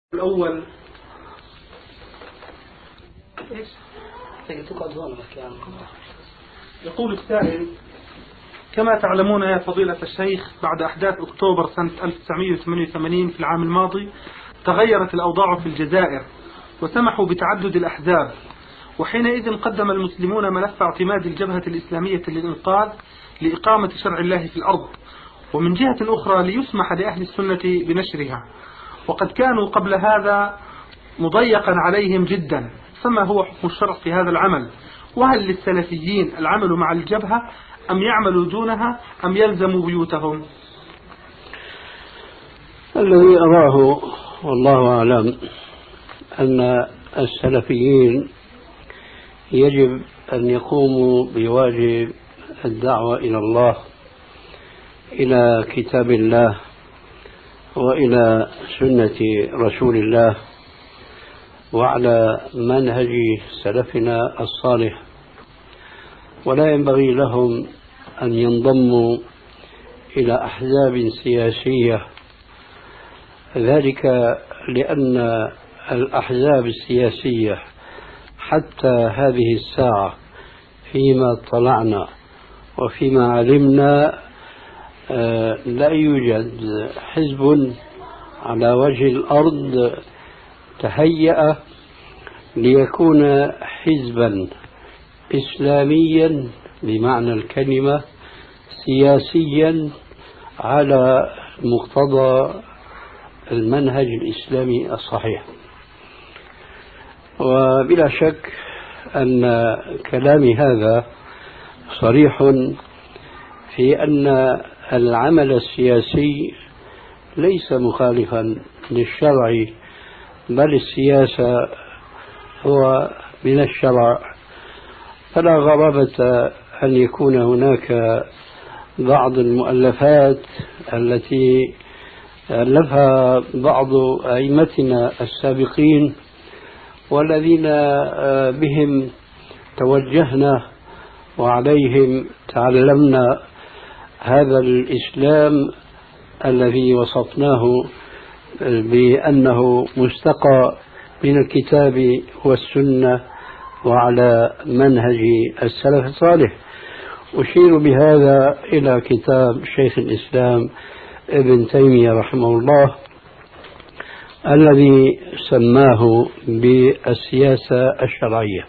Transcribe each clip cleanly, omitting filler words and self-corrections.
الأول يقول السائل: كما تعلمون يا فضيلة الشيخ، بعد أحداث أكتوبر سنة 1988 في العام الماضي تغيرت الأوضاع في الجزائر وسمحوا بتعدد الأحزاب، وحينئذ قدم المسلمون ملف اعتماد الجبهة الإسلامية للإنقاذ لإقامة شرع الله في الأرض، ومن جهة أخرى ليسمح لأهل السنة بنشرها، وقد كانوا قبل هذا مضيقا عليهم جدا. فما هو حكم الشرع في هذا العمل؟ وهل للسلفيين العمل مع الجبهة أم يعملوا دونها أم يلزموا بيوتهم؟ الذي أراه والله أعلم أن السلفيين يجب أن يقوموا بواجب الدعوة إلى الله، إلى كتاب الله وإلى سنة رسول الله، وعلى منهج سلفنا الصالح، ولا ينبغي لهم أن ينضموا إلى أحزاب سياسية، ذلك لأن الأحزاب السياسية حتى هذه الساعة فيما اطلعنا وفيما علمنا لا يوجد حزب على وجه الأرض تهيأ ليكون حزبا إسلاميا بمعنى الكلمة، سياسيا على مقتضى المنهج الإسلامي الصحيح. وبلا شك أن كلامي هذا صريح في أن العمل السياسي ليس مخالفا للشرع، بل السياسة هو من الشرع، فلا غرابة أن يكون هناك بعض المؤلفات التي ألفها بعض أئمتنا السابقين والذين بهم توجهنا وعليهم تعلمنا هذا الإسلام الذي وصفناه بأنه مستقى من الكتاب والسنة وعلى منهج السلف الصالح. أشير بهذا إلى كتاب شيخ الإسلام ابن تيمية رحمه الله الذي سماه بالسياسة الشرعية.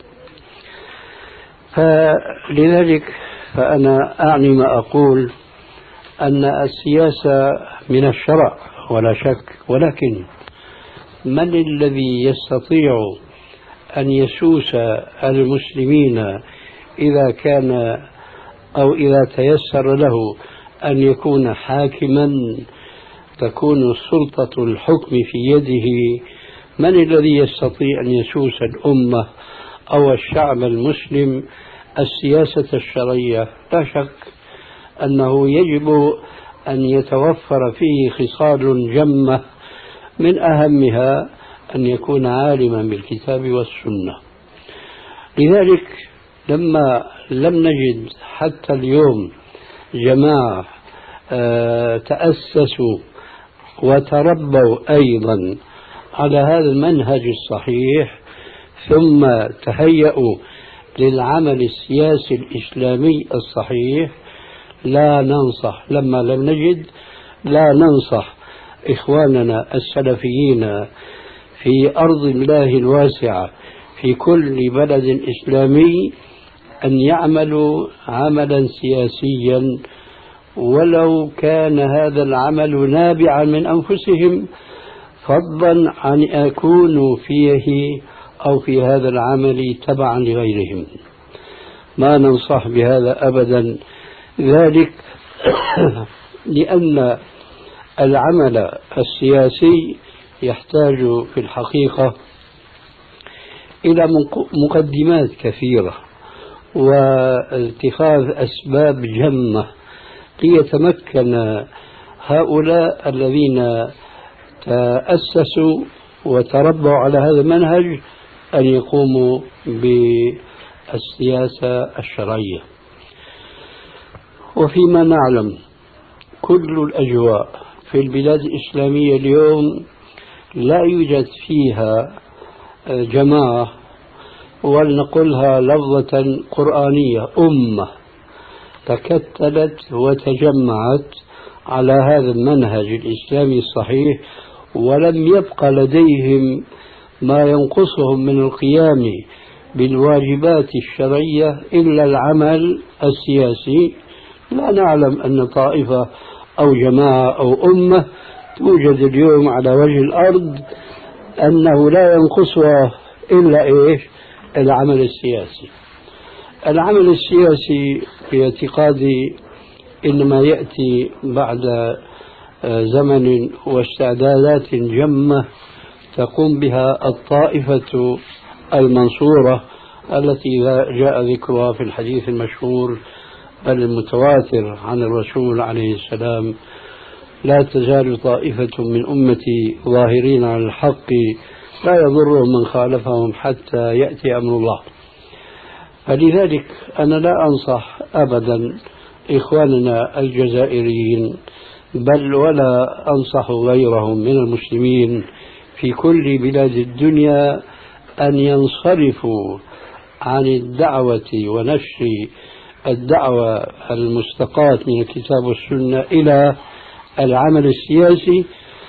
فلذلك فأنا أعني ما أقول أن السياسة من الشرع ولا شك، ولكن من الذي يستطيع أن يسوس المسلمين إذا كان أو إذا تيسر له أن يكون حاكما تكون سلطة الحكم في يده؟ من الذي يستطيع أن يسوس الأمة أو الشعب المسلم السياسة الشرعية؟ لا شك أنه يجب أن يتوفر فيه خصال جمة، من أهمها أن يكون عالما بالكتاب والسنة. لذلك لما لم نجد حتى اليوم جماعة تأسسوا وتربوا أيضا على هذا المنهج الصحيح ثم تهيأوا للعمل السياسي الإسلامي الصحيح، لا ننصح لما لم نجد، لا ننصح إخواننا السلفيين في أرض الله الواسعة في كل بلد إسلامي أن يعملوا عملا سياسيا، ولو كان هذا العمل نابعا من أنفسهم، فضلا عن أن يكونوا فيه أو في هذا العمل تبعا لغيرهم. ما ننصح بهذا أبدا، ذلك لأن العمل السياسي يحتاج في الحقيقة إلى مقدمات كثيرة واتخاذ أسباب جمة ليتمكن هؤلاء الذين تأسسوا وتربوا على هذا المنهج أن يقوموا بالسياسة الشرعية. وفيما نعلم كل الأجواء في البلاد الإسلامية اليوم لا يوجد فيها جماعة، ولنقلها لفظة قرآنية، أمة تكتلت وتجمعت على هذا المنهج الإسلامي الصحيح، ولم يبق لديهم ما ينقصهم من القيام بالواجبات الشرعية إلا العمل السياسي. لا نعلم أن طائفة أو جماعة أو أمة توجد اليوم على وجه الأرض أنه لا ينقصها إلا العمل السياسي. العمل السياسي في اعتقادي إنما يأتي بعد زمن واستعدادات جمة تقوم بها الطائفة المنصورة التي جاء ذكرها في الحديث المشهور بل المتواتر عن الرسول عليه السلام: لا تزال طائفة من أمتي ظاهرين على الحق لا يضرهم من خالفهم حتى يأتي أمر الله. فلذلك أنا لا أنصح أبدا إخواننا الجزائريين، بل ولا أنصح غيرهم من المسلمين في كل بلاد الدنيا أن ينصرفوا عن الدعوة ونشر الدعوة المستقاة من الكتاب والسنة إلى العمل السياسي،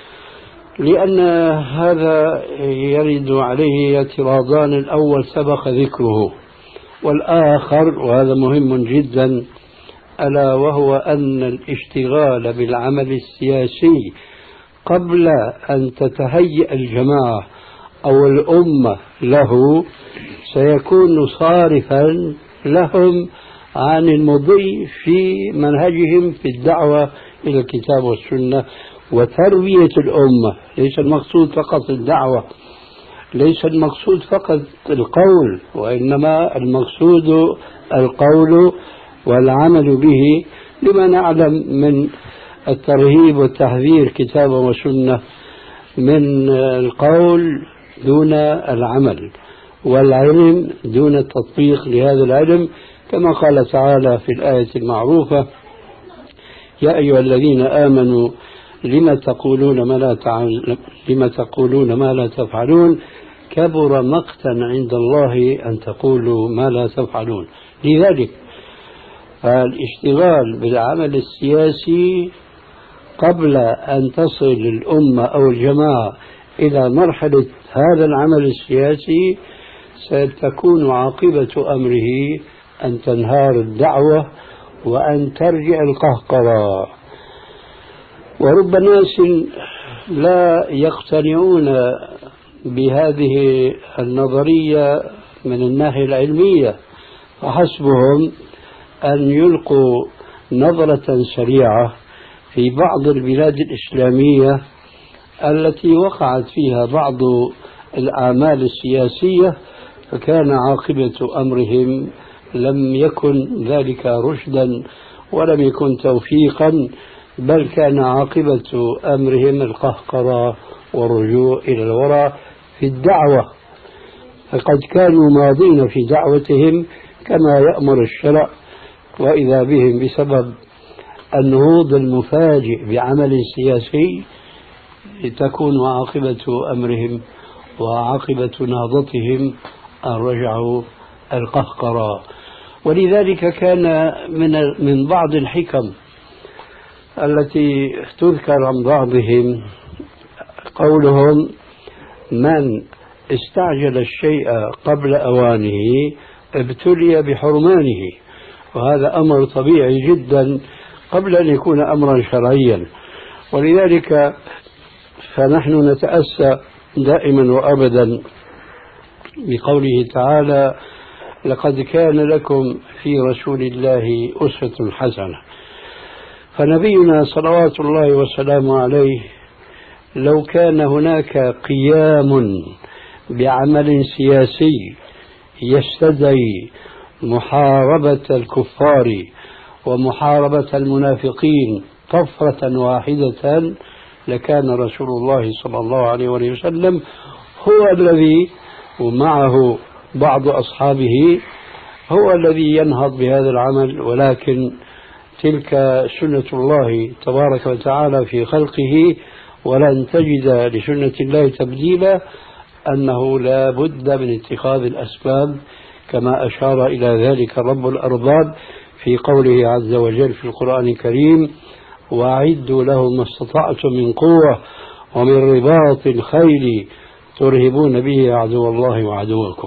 لأن هذا يرد عليه اعتراضان: الأول سبق ذكره، والآخر وهذا مهم جدا، ألا وهو أن الاشتغال بالعمل السياسي قبل أن تتهيأ الجماعة أو الأمة له سيكون صارفا لهم عن المضي في منهجهم في الدعوة إلى الكتاب والسنة وتربية الأمة. ليس المقصود فقط الدعوة، ليس المقصود فقط القول، وإنما المقصود القول والعمل به، لما نعلم من الترهيب والتحذير كتابا وسنة من القول دون العمل، والعلم دون التطبيق لهذا العلم، كما قال تعالى في الآية المعروفة: يا أيها الذين آمنوا لم تقولون ما لا تفعلون كبر مقتا عند الله أن تقولوا ما لا تفعلون. لذلك الاشتغال بالعمل السياسي قبل أن تصل الأمة أو الجماعة إلى مرحلة هذا العمل السياسي ستكون عاقبة أمره أن تنهار الدعوة وأن ترجع القهقرة. ورب ناس لا يقتنعون بهذه النظرية من الناحية العلمية، فحسبهم أن يلقوا نظرة سريعة في بعض البلاد الإسلامية التي وقعت فيها بعض الأعمال السياسية، فكان عاقبة أمرهم لم يكن ذلك رشدا ولم يكن توفيقا، بل كان عاقبة أمرهم القهقرة والرجوع إلى الوراء في الدعوة. فقد كانوا ماضين في دعوتهم كما يأمر الشرع، وإذا بهم بسبب النهوض المفاجئ بعمل سياسي تكون عاقبة أمرهم وعاقبة نهضتهم أن رجعوا القهقرة. ولذلك كان من بعض الحكم التي تذكر عن بعضهم قولهم: من استعجل الشيء قبل أوانه ابتلي بحرمانه. وهذا أمر طبيعي جدا قبل أن يكون أمرا شرعيا. ولذلك فنحن نتأسى دائما وأبدا بقوله تعالى: لقد كان لكم في رسول الله أسوة حسنة. فنبينا صلوات الله وسلامه عليه لو كان هناك قيام بعمل سياسي يستدعي محاربة الكفار ومحاربة المنافقين طفرة واحدة لكان رسول الله صلى الله عليه وسلم هو الذي ومعه بعض أصحابه هو الذي ينهض بهذا العمل. ولكن تلك سنة الله تبارك وتعالى في خلقه، ولن تجد لسنة الله تبديلا أنه لا بد من اتخاذ الأسباب كما أشار إلى ذلك رب الأرباب في قوله عز وجل في القرآن الكريم: وأعدوا لهم ما استطعتم من قوة ومن رباط الخيل ترهبون به عدو الله وعدوكم.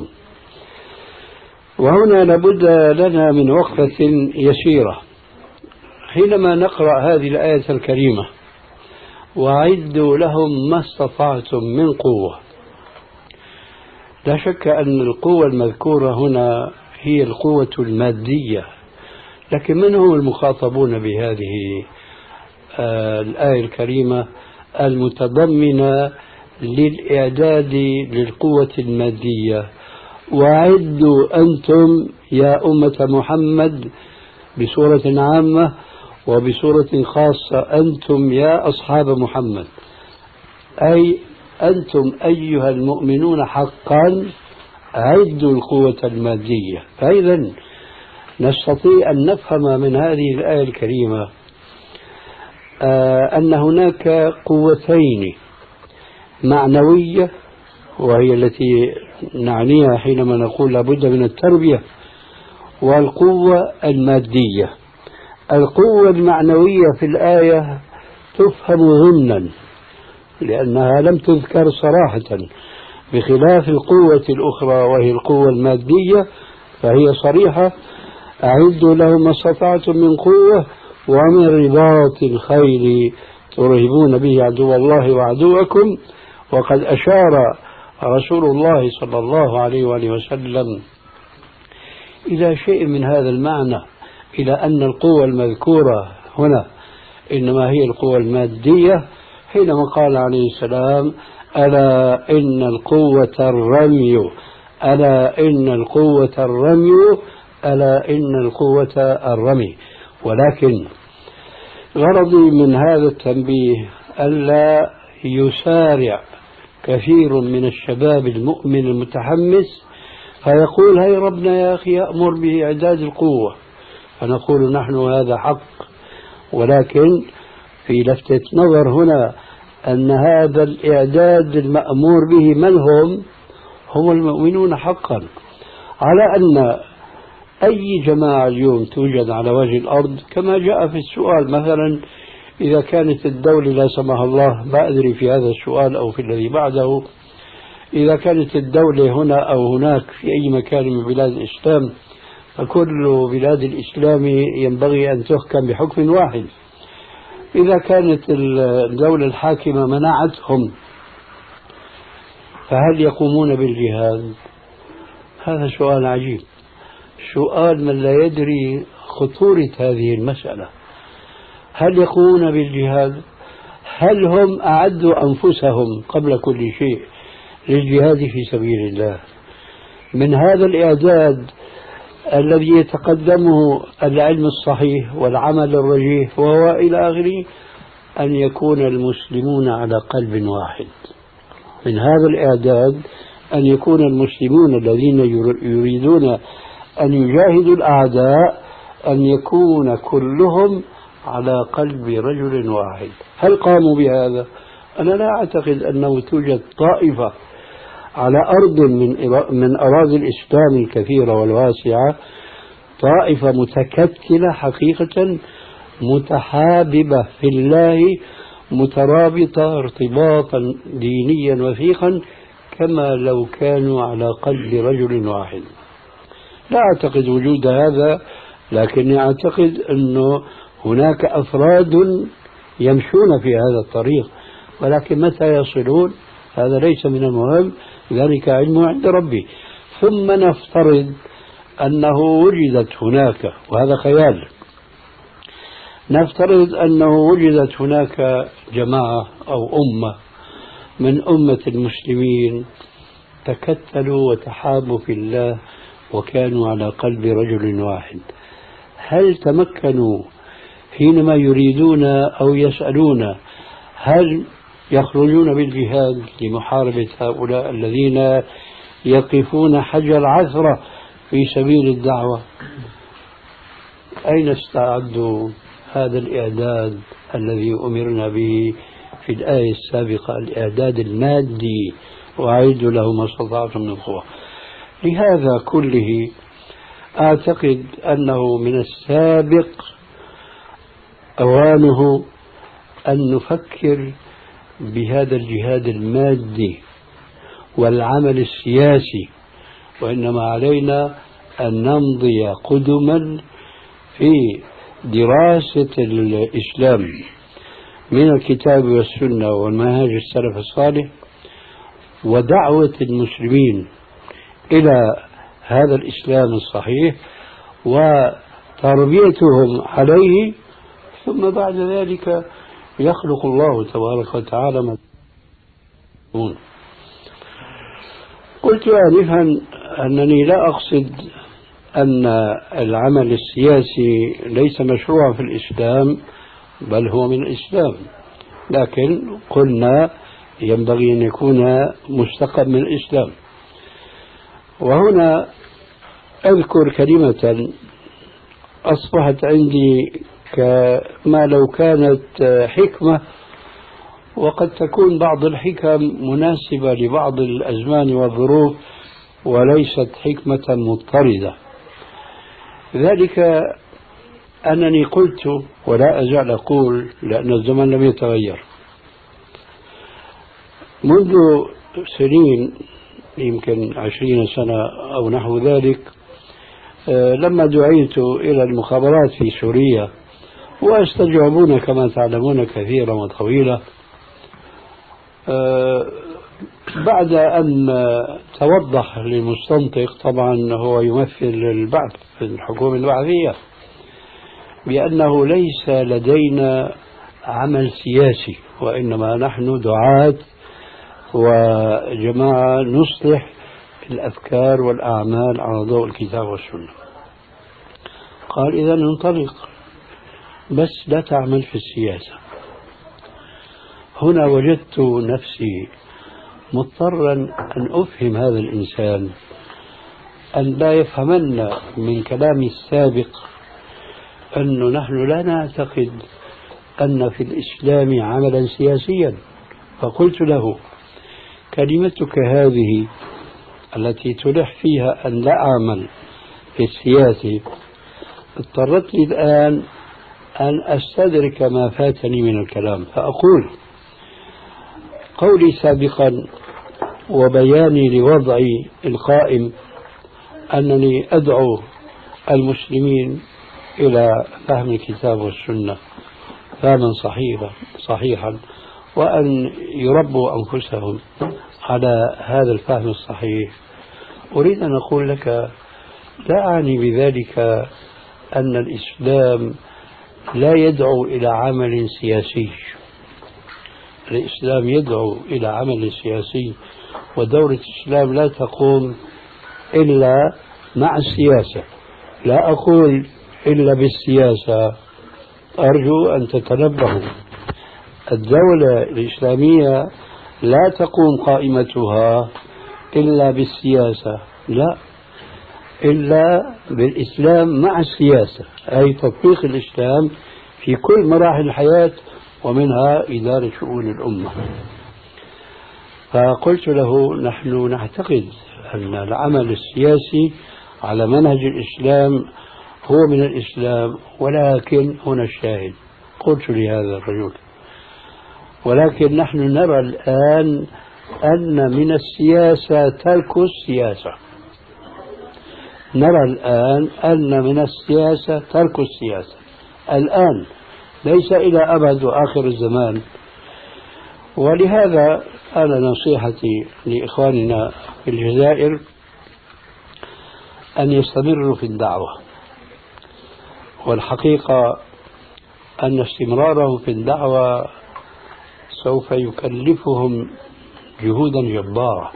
وهنا لابد لنا من وقفة يسيرة حينما نقرأ هذه الآية الكريمة: وأعدوا لهم ما استطعتم من قوة. لا شك أن القوة المذكورة هنا هي القوة المادية، لكن من هم المخاطبون بهذه الآية الكريمة المتضمنة للإعداد للقوة المادية؟ وأعدوا أنتم يا أمة محمد بصورة عامة، وبصورة خاصة أنتم يا أصحاب محمد، أي أنتم أيها المؤمنون حقا أعدوا القوة المادية. فإذا نستطيع أن نفهم من هذه الآية الكريمة أن هناك قوتين: معنوية، وهي التي نعنيها حينما نقول لابد من التربية، والقوة المادية. القوة المعنوية في الآية تفهم ضمنا لأنها لم تذكر صراحة، بخلاف القوة الأخرى وهي القوة المادية فهي صريحة: أعدوا لهم ما استطعتم من قوة ومن رباط الخيل ترهبون به عدو الله وعدوكم. وقد أشار رسول الله صلى الله عليه وآله وسلم إلى شيء من هذا المعنى، إلى أن القوة المذكورة هنا إنما هي القوة المادية، حينما قال عليه السلام: ألا إن القوة الرمي، ألا إن القوة الرمي، ألا إن القوة الرمي. ولكن غرضي من هذا التنبيه ألا يسارع كثير من الشباب المؤمن المتحمس فيقول: هاي ربنا يا أخي يأمر بإعداد القوة، فنقول نحن هذا حق، ولكن في لفتة نظر هنا أن هذا الإعداد المأمور به من هم المؤمنون حقا، على أن أي جماعة اليوم توجد على وجه الأرض كما جاء في السؤال مثلا: إذا كانت الدولة لا سمح الله، ما أدري في هذا السؤال أو في الذي بعده، إذا كانت الدولة هنا أو هناك في أي مكان من بلاد الإسلام فكل بلاد الإسلام ينبغي أن تحكم بحكم واحد. إذا كانت الدولة الحاكمة منعتهم فهل يقومون بالجهاد؟ هذا سؤال عجيب، سؤال من لا يدري خطورة هذه المسألة. هل يقومون بالجهاد؟ هل هم أعدوا أنفسهم قبل كل شيء للجهاد في سبيل الله؟ من هذا الإعداد الذي يتقدمه العلم الصحيح والعمل الرجيح وهو إلى آخره أن يكون المسلمون على قلب واحد. من هذا الإعداد أن يكون المسلمون الذين يريدون أن يجاهدوا الأعداء أن يكون كلهم على قلب رجل واحد. هل قاموا بهذا؟ أنا لا أعتقد أنه توجد طائفة على أرض من أراضي الإسلام الكثيرة والواسعة، طائفة متكتلة حقيقة متحاببة في الله، مترابطة ارتباطا دينيا وثيقا كما لو كانوا على قلب رجل واحد. لا أعتقد وجود هذا، لكني أعتقد أنه هناك أفراد يمشون في هذا الطريق، ولكن متى يصلون هذا ليس من المهم، ذلك علم عند ربي. ثم نفترض أنه وجدت هناك، وهذا خيال، نفترض أنه وجدت هناك جماعة أو أمة من أمة المسلمين تكتلوا وتحابوا في الله وكانوا على قلب رجل واحد. هل تمكنوا حينما يريدون أو يسألون هل يخرجون بالجهاد لمحاربة هؤلاء الذين يقفون حجر العثرة في سبيل الدعوة؟ أين استعدوا هذا الإعداد الذي أمرنا به في الآية السابقة الإعداد المادي وأعدوا له ما استطعتم من قوة. لهذا كله أعتقد أنه من السابق أوانه أن نفكر بهذا الجهاد المادي والعمل السياسي، وإنما علينا أن نمضي قدما في دراسة الإسلام من الكتاب والسنة والمنهج السلف الصالح، ودعوة المسلمين إلى هذا الإسلام الصحيح وتربيتهم عليه، ثم بعد ذلك يخلق الله تبارك وتعالى ما يشاءون. قلت آنفا أنني لا أقصد أن العمل السياسي ليس مشروعا في الإسلام، بل هو من الإسلام، لكن قلنا ينبغي أن يكون مستقى من الإسلام. وهنا أذكر كلمة أصبحت عندي كما لو كانت حكمة، وقد تكون بعض الحكم مناسبة لبعض الأزمان والظروف وليست حكمة مضطردة. ذلك أنني قلت ولا أزال أقول، لأن الزمن لم يتغير، منذ سنين يمكن 20 سنة أو نحو ذلك، لما دعيت إلى المخابرات في سوريا واستجوبون كما تعلمون كثيرا وطويلا، بعد أن توضح للمستنطق، طبعا هو يمثل البعث في الحكومة البعثية، بأنه ليس لدينا عمل سياسي، وإنما نحن دعاة وجماعة نصلح الأفكار والأعمال على ضوء الكتاب والسنة. قال إذا انطلق، بس لا تعمل في السياسة. هنا وجدت نفسي مضطرا أن أفهم هذا الإنسان أن لا يفهمن من كلامي السابق أنه نحن لا نعتقد أن في الإسلام عملا سياسيا. فقلت له كلمتك هذه التي تلح فيها أن لا أعمل في السياسة اضطرتني الآن أن أستدرك ما فاتني من الكلام، فأقول قولي سابقا وبياني لوضعي القائم أنني أدعو المسلمين إلى فهم الكتاب والسنة فهما صحيحا، وأن يربوا أنفسهم على هذا الفهم الصحيح. أريد أن أقول لك لا أعني بذلك أن الإسلام لا يدعو إلى عمل سياسي. الإسلام يدعو إلى عمل سياسي، ودولة الإسلام لا تقوم إلا مع السياسة. لا أقول إلا بالسياسة، أرجو أن تتنبهوا. الدولة الإسلامية لا تقوم قائمتها إلا بالسياسة، لا، إلا بالإسلام مع السياسة، أي تطبيق الإسلام في كل مراحل الحياة ومنها إدارة شؤون الأمة. فقلت له نحن نعتقد أن العمل السياسي على منهج الإسلام هو من الإسلام، ولكن هنا الشاهد، قلت لهذا الرجل ولكن نحن نرى الآن أن من السياسة ترك السياسة. نرى الآن أن من السياسة ترك السياسة الآن، ليس إلى أبد وآخر الزمان. ولهذا أنا نصيحتي لإخواننا في الجزائر أن يستمروا في الدعوة، والحقيقة أن استمرارهم في الدعوة سوف يكلفهم جهودا جبارة،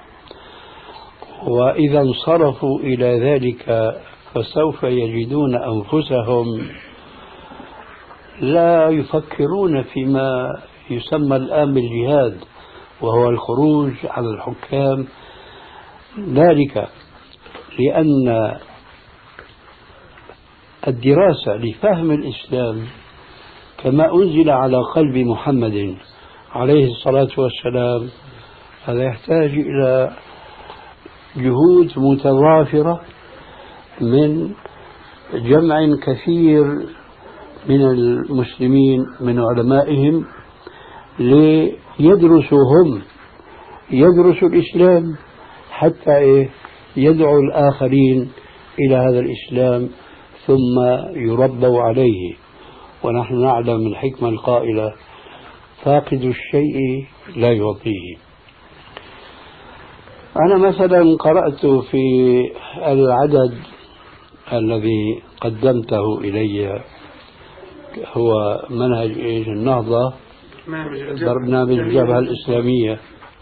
وإذا انصرفوا إلى ذلك فسوف يجدون أنفسهم لا يفكرون فيما يسمى الآن بالجهاد، وهو الخروج على الحكام. ذلك لأن الدراسة لفهم الإسلام كما أنزل على قلب محمد عليه الصلاة والسلام، هذا يحتاج إلى جهود متضافرة من جمع كثير من المسلمين من علمائهم ليدرسوا هم، يدرسوا الإسلام حتى يدعو الآخرين إلى هذا الإسلام ثم يربوا عليه. ونحن نعلم الحكمة القائلة: فاقد الشيء لا يعطيه. أنا مثلا قرأت في العدد الذي قدمته إلي، هو منهج النهضة، برنامج الجبهة الإسلامية،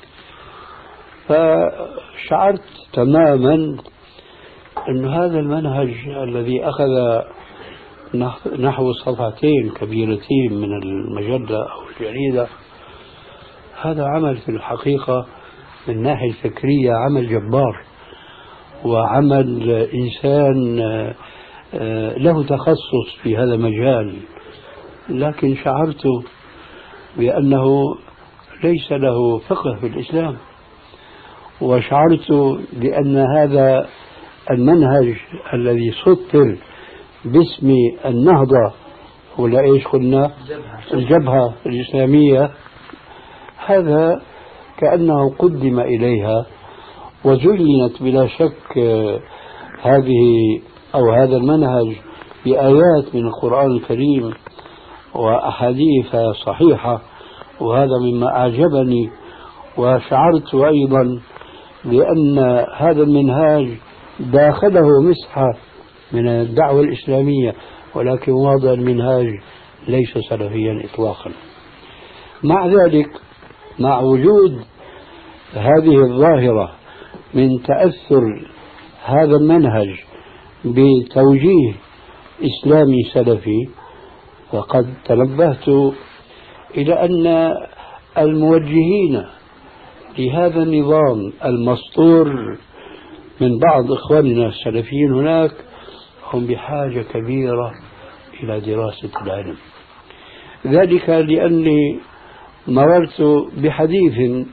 فشعرت تماما أن هذا المنهج الذي أخذ نحو صفحتين كبيرتين من المجلة أو الجريدة، هذا عمل في الحقيقة من الناحية الفكرية عمل جبار، وعمل إنسان له تخصص في هذا المجال، لكن شعرت بأنه ليس له فقه في الإسلام. وشعرت بأن هذا المنهج الذي سطر باسم النهضة، ولا إيش قلنا، الجبهة الإسلامية، هذا كأنه قدم إليها وزينت بلا شك هذه أو هذا المنهج بآيات من القرآن الكريم وأحاديث صحيحة، وهذا مما أعجبني. وشعرت أيضا بأن هذا المنهاج داخله مسحة من الدعوة الإسلامية، ولكن واضع المنهاج ليس سلفيا إطلاقا. مع ذلك، مع وجود هذه الظاهرة من تأثر هذا المنهج بتوجيه إسلامي سلفي، فقد تنبهت إلى أن الموجهين لهذا النظام المسطور من بعض إخواننا السلفيين هناك هم بحاجة كبيرة إلى دراسة العلم. ذلك لأني مررت بحديث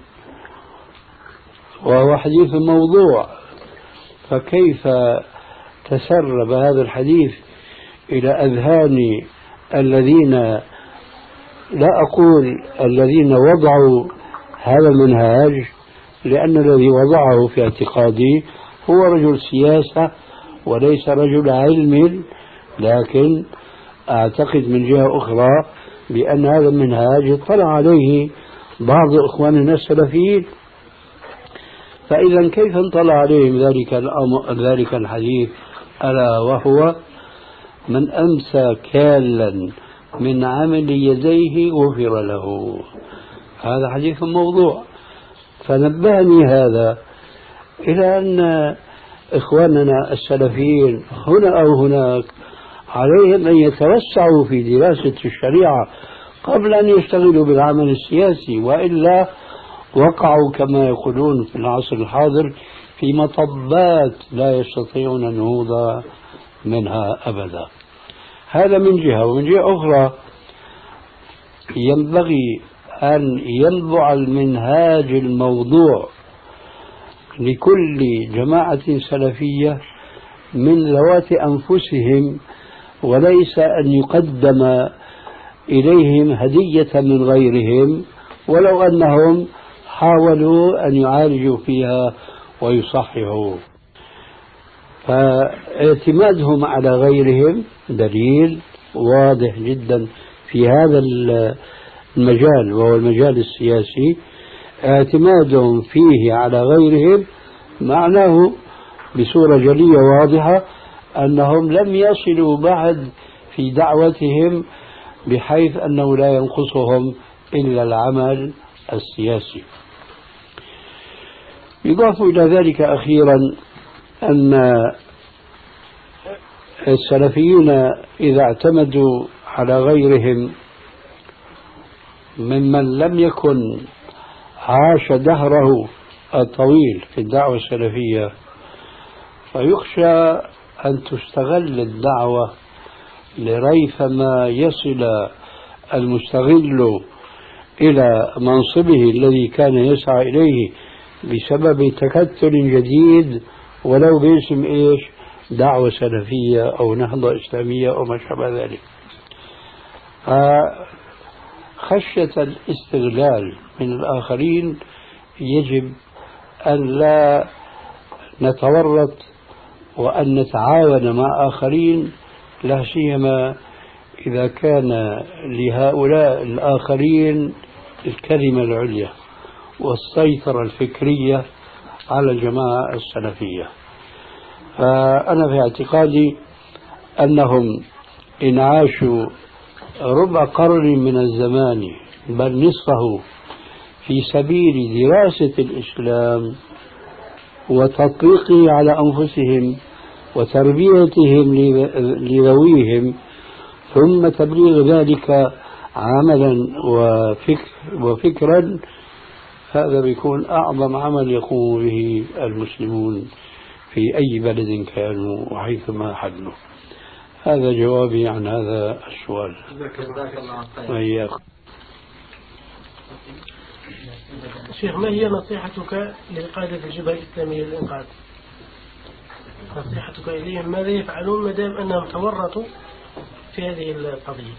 وهو حديث موضوع، فكيف تسرب هذا الحديث إلى أذهان الذين، لا أقول الذين وضعوا هذا المنهاج، لأن الذي وضعه في اعتقادي هو رجل سياسة وليس رجل علم، لكن أعتقد من جهة أخرى بأن هذا المنهاج اطلع عليه بعض إخواننا السلفيين. فإذا كيف انطلع عليهم ذلك الحديث، ألا وهو: من أمسى كالا من عمل يديه غفر له. هذا حديث موضوع. فنبهني هذا إلى أن إخواننا السلفيين هنا أو هناك عليهم أن يتوسعوا في دراسة الشريعة قبل أن يشتغلوا بالعمل السياسي، وإلا وقعوا كما يقولون في العصر الحاضر في مطبات لا يستطيعون النهوض منها أبدا. هذا من جهة. ومن جهة أخرى ينبغي أن ينبع المنهاج الموضوع لكل جماعة سلفية من ذوات أنفسهم، وليس أن يقدم إليهم هدية من غيرهم ولو أنهم حاولوا أن يعالجوا فيها ويصححوا. فاعتمادهم على غيرهم دليل واضح جدا في هذا المجال، وهو المجال السياسي. اعتمادهم فيه على غيرهم معناه بصورة جلية واضحة أنهم لم يصلوا بعد في دعوتهم بحيث أنه لا ينقصهم إلا العمل السياسي. يضاف إلى ذلك أخيرا أن السلفيين إذا اعتمدوا على غيرهم ممن لم يكن عاش دهره الطويل في الدعوة السلفية، فيخشى أن تستغل الدعوة لريثما يصل المستغل إلى منصبه الذي كان يسعى إليه بسبب تكتل جديد ولو باسم إيش؟ دعوة سلفية أو نهضة إسلامية أو ما شابه ذلك. خشية الاستغلال من الآخرين يجب أن لا نتورط وأن نتعاون مع آخرين، لا سيما إذا كان لهؤلاء الآخرين الكلمة العليا والسيطرة الفكرية على الجماعة السلفية. فأنا في اعتقادي أنهم إن عاشوا ربع قرن من الزمان بل نصفه في سبيل دراسة الإسلام وتطبيقه على أنفسهم وتربيتهم لذويهم ثم تبليغ ذلك عملا وفكرا، هذا بيكون أعظم عمل يقوم به المسلمون في أي بلد كانوا وحيثما حلوا. هذا جوابي عن هذا السؤال. وإياك. شيخ، ما هي نصيحتك لقادة الجبهة الإسلامية للإنقاذ؟ نصيحتك إليهم ماذا يفعلون ما دام أنهم تورطوا في هذه القضية؟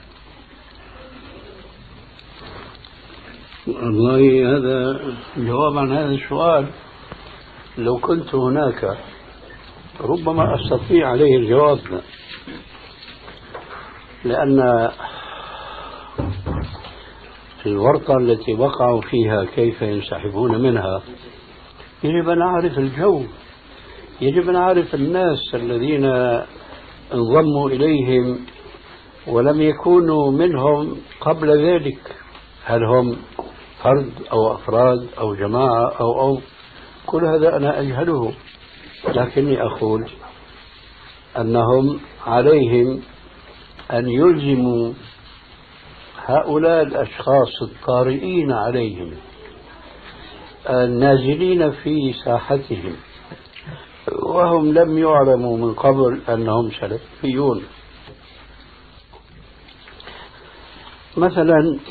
والله هذا جواب عن هذا السؤال لو كنت هناك ربما أستطيع عليه الجواب، لأن الورطة التي وقعوا فيها كيف ينسحبون منها يجب أن أعرف الجو، يجب أن أعرف الناس الذين انضموا إليهم ولم يكونوا منهم قبل ذلك، هل هم فرد أو أفراد أو جماعة أو كل هذا أنا أجهله، لكني أقول أنهم عليهم أن يلزموا هؤلاء الأشخاص الطارئين عليهم النازلين في ساحتهم وهم لم يعلموا من قبل أنهم سلفيون. مثلا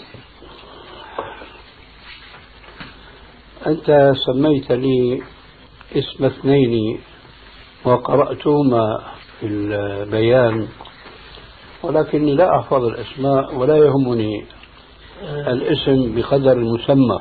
أنت سميت لي اسم اثنين وقرأتهما في البيان، ولكني لا أحفظ الأسماء ولا يهمني الاسم بقدر المسمى.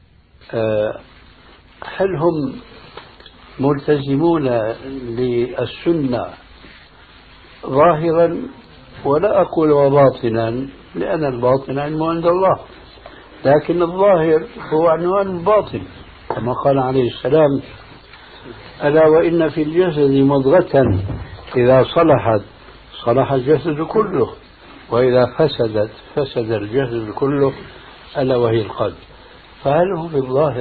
هل هم ملتزمون للسنة ظاهرا؟ ولا أقول وباطنا، لأن الباطن علمه عند الله، لكن الظاهر هو عنوان الباطن، كما قال عليه السلام: ألا وإن في الجسد مضغة إذا صلحت صلح الجسد كله وإذا فسدت فسد الجسد كله ألا وهي القلب. فهل هم في الظاهر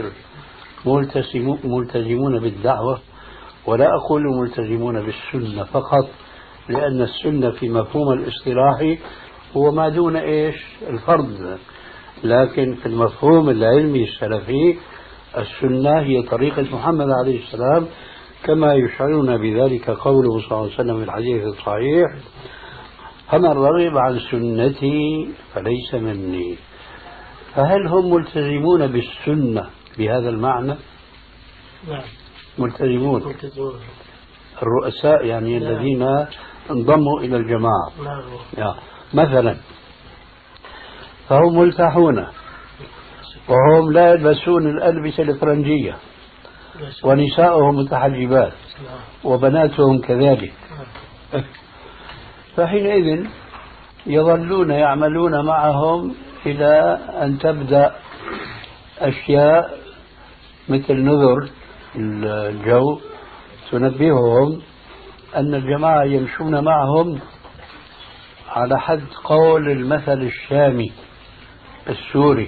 ملتزمون بالدعوة؟ ولا أقول ملتزمون بالسنة فقط، لأن السنة في مفهوم الاصطلاحي هو ما دون إيش؟ الفرض، لكن في المفهوم العلمي السلفي السنة هي طريقة محمد عليه السلام، كما يشعرون بذلك قوله صلى الله عليه وسلم في الحديث الصحيح: فمن رغب عن سنتي فليس مني. فهل هم ملتزمون بالسنة بهذا المعنى؟ نعم ملتزمون. الرؤساء يعني نعم. الذين انضموا إلى الجماعة نعم. مثلا فهم ملتحون وهم لا يلبسون الألبسة الفرنجية ونساؤهم متحجبات وبناتهم كذلك، فحينئذ يظلون يعملون معهم إلى أن تبدأ أشياء مثل نذر الجو تنبههم أن الجماعة يمشون معهم على حد قول المثل الشامي السوري.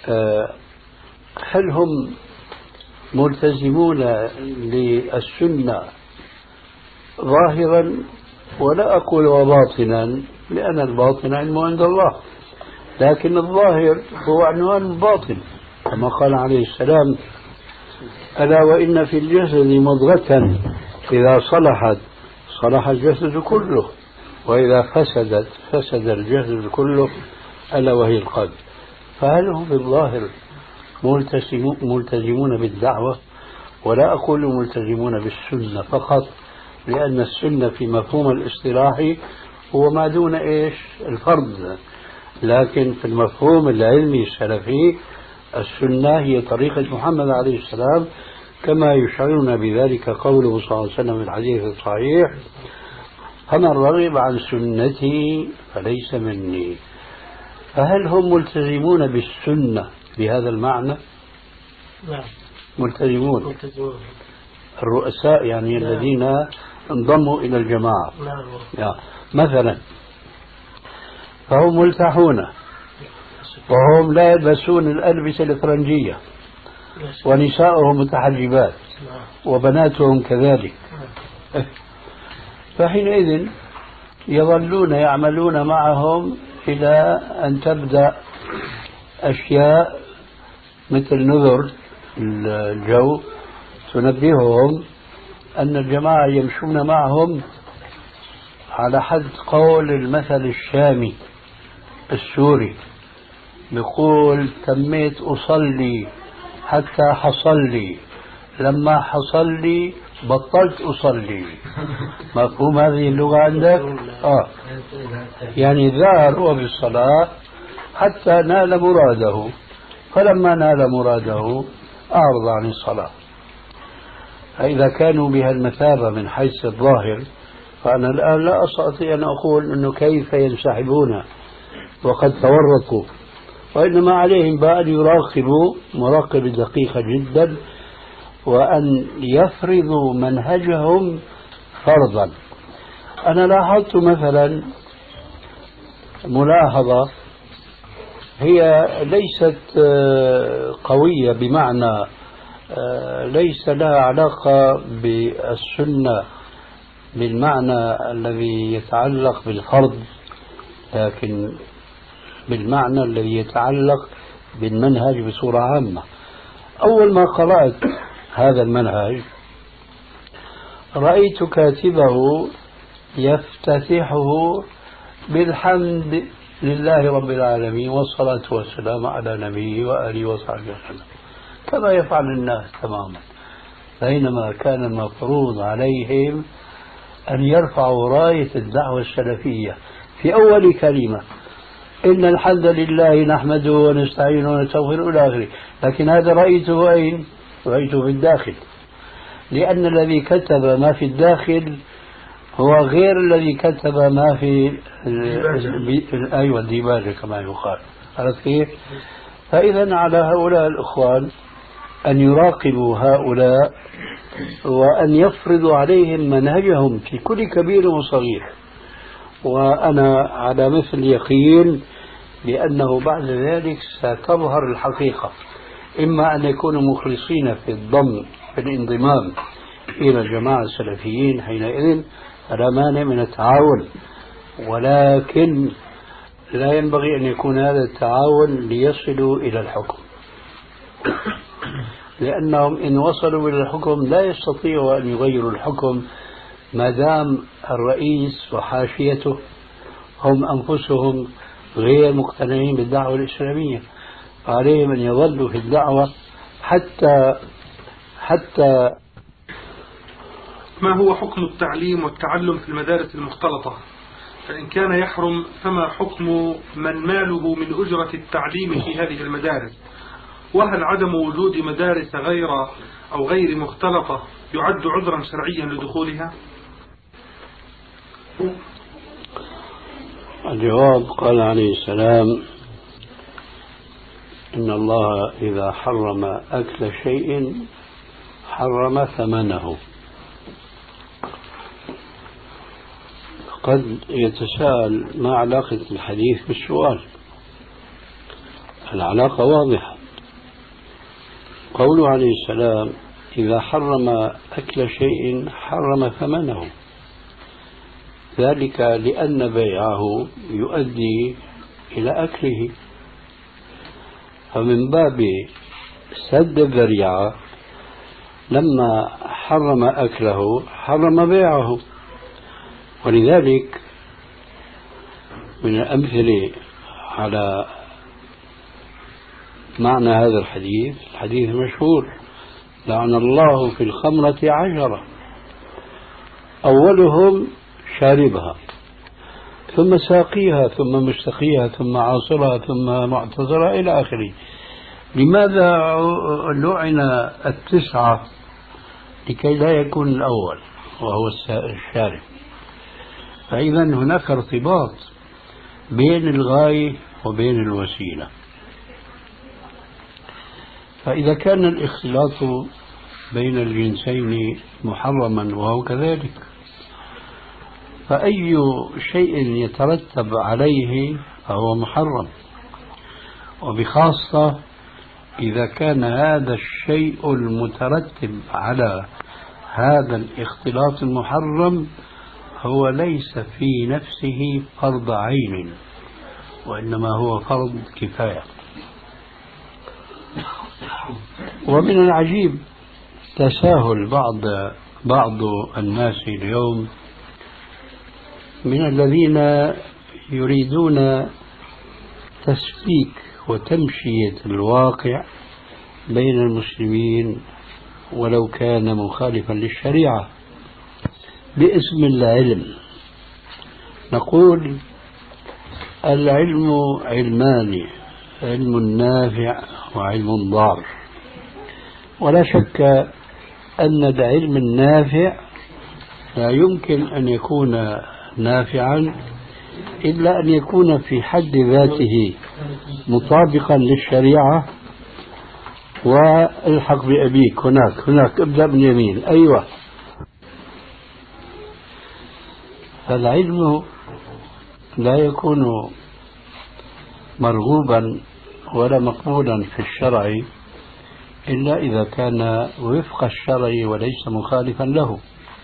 هل هم ملتزمون للسنة ظاهرا؟ ولا أقول وباطنا، لأن الباطن علمه عند الله، لكن الظاهر هو عنوان الباطن، كما قال عليه السلام: ألا وإن في الجسد مضغة إذا صلحت صلح الجسد كله وإذا فسدت فسد الجسد كله ألا وهي القلب. فهل هم بالظاهر ملتزمون بالدعوة؟ ولا أقول ملتزمون بالسنة فقط، لأن السنة في مفهوم الاصطلاحي هو ما دون إيش الفرض، لكن في المفهوم العلمي السلفي السنة هي طريقة محمد عليه السلام، كما يشعرنا بذلك قوله صلى الله عليه وسلم في الحديث الصحيح: فمن رغب عن سنتي فليس مني. فهل هم ملتزمون بالسنة بهذا المعنى؟ نعم ملتزمون. الرؤساء يعني الذين انضموا إلى الجماعة. نعم. مثلا فهم ملتحون وهم لا يلبسون الألبسة الفرنجية، ونساؤهم متحجبات وبناتهم كذلك، فحينئذ يظلون يعملون معهم إلى أن تبدأ أشياء مثل نذر الجو تنبههم أن الجماعة يمشون معهم على حد قول المثل الشامي السوري، يقول: تميت أصلي حتى حصل لي، لما حصل لي بطلت أصلي. مفهوم هذه اللغة عندك؟ يعني ذار هو بالصلاة حتى نال مراده، فلما نال مراده أعرض عن الصلاة. فإذا كانوا بها المثابة من حيث الظاهر، فأنا الآن لا أستطيع أن أقول أنه كيف ينسحبون وقد تورطوا، وإنما عليهم بأن يراقبوا مراقبة دقيقة جدا، وأن يفرضوا منهجهم فرضا. أنا لاحظت مثلا ملاحظة هي ليست قوية، بمعنى ليس لها علاقة بالسنة بالمعنى الذي يتعلق بالفرض، لكن بالمعنى الذي يتعلق بالمنهج بصورة عامة. أول ما قرأت هذا المنهج رأيت كاتبه يفتتحه بالحمد لله رب العالمين والصلاة والسلام على نبيه وآله وصحبه وسلم، كما يفعل الناس تماما، بينما كان المفروض عليهم أن يرفعوا راية الدعوة السلفية في أول كلمة: إن الحمد لله نحمده ونستعينه ونستغفره إلى آخره. لكن هذا رأيته أين؟ رأيته في الداخل، لأن الذي كتب ما في الداخل هو غير الذي كتب ما في أيوة الديباجة كما يقال. عرفت كيف؟ فإذا على هؤلاء الإخوان أن يراقبوا هؤلاء وأن يفرضوا عليهم منهجهم في كل كبير وصغير. وأنا على مثل يقين بأنه بعد ذلك ستظهر الحقيقة، إما أن يكونوا مخلصين في الضم في الانضمام إلى الجماعة السلفيين، حينئذ لا مانع من التعاون، ولكن لا ينبغي أن يكون هذا التعاون ليصلوا إلى الحكم، لأنهم إن وصلوا إلى الحكم لا يستطيعوا أن يغيروا الحكم ما دام الرئيس وحاشيته هم أنفسهم غير مقتنعين بالدعوة الإسلامية. عليهم أن يظلوا في الدعوة حتى ما هو حكم التعليم والتعلم في المدارس المختلطة؟ فإن كان يحرم فما حكم من ماله من أجرة التعليم في هذه المدارس؟ وهل عدم وجود مدارس غير مختلطة يعد عذرا شرعيا لدخولها؟ الجواب: قال عليه السلام: إن الله إذا حرم أكل شيء حرم ثمنه. قد يتساءل ما علاقة الحديث بالسؤال؟ العلاقة واضحة. قوله عليه السلام: إذا حرم أكل شيء حرم ثمنه، ذلك لأن بيعه يؤدي إلى أكله، فمن باب سد الذريعة لما حرم أكله حرم بيعه. ولذلك من الأمثلة على معنى هذا الحديث مشهور: لعن الله في الخمرة 10، أولهم شاربها، ثم ساقيها، ثم مستقيها، ثم عاصرها، ثم معتصرها، إلى آخره. لماذا لعن 9؟ لكي لا يكون الأول وهو الشارب. فإذا هناك ارتباط بين الغاية وبين الوسيلة. فإذا كان الاختلاط بين الجنسين محرما وهو كذلك، فأي شيء يترتب عليه فهو محرم، وبخاصة إذا كان هذا الشيء المترتب على هذا الاختلاط المحرم هو ليس في نفسه فرض عين، وإنما هو فرض كفاية. ومن العجيب تساهل بعض الناس اليوم من الذين يريدون تسفيك وتمشية الواقع بين المسلمين ولو كان مخالفا للشريعة باسم العلم. نقول العلم علمان: علم نافع وعلم ضار. ولا شك أن العلم النافع لا يمكن أن يكون نافعا إلا أن يكون في حد ذاته مطابقا للشريعة. والحق بأبيك، هناك ابدأ من يمين، أيوة. فالعلم لا يكون مرغوبا ولا مقبولا في الشرع إلا إذا كان وفق الشرع وليس مخالفا له.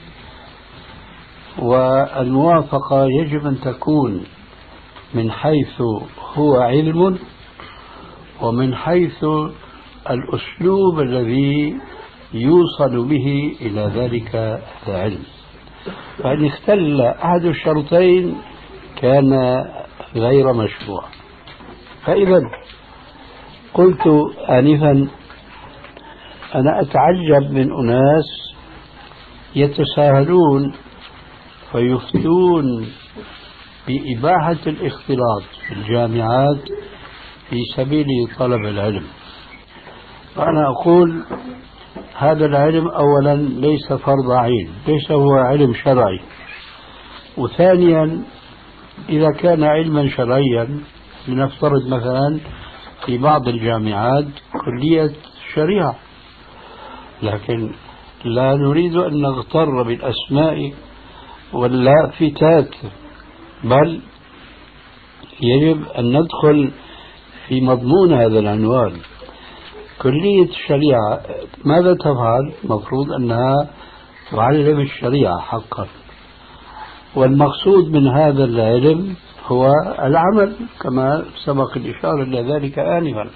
والموافقة يجب أن تكون من حيث هو علم، ومن حيث الأسلوب الذي يوصل به إلى ذلك العلم. فإن اختل أحد الشرطين كان غير مشروع. فإذا قلت آنفا أنا أتعجب من أناس يتساهلون فيفتون بإباحة الاختلاط في الجامعات في سبيل طلب العلم. فأنا أقول هذا العلم أولا ليس فرض عين، ليس هو علم شرعي. وثانيا إذا كان علما شرعيا، لنفترض مثلا في بعض الجامعات كلية شريعة، لكن لا نريد أن نغتر بالأسماء واللافتات، بل يجب أن ندخل في مضمون هذا العنوان. كلية الشريعة ماذا تفعل؟ مفروض أنها تعلم الشريعة حقا، والمقصود من هذا العلم هو العمل كما سبق الإشارة إلى ذلك آنفا.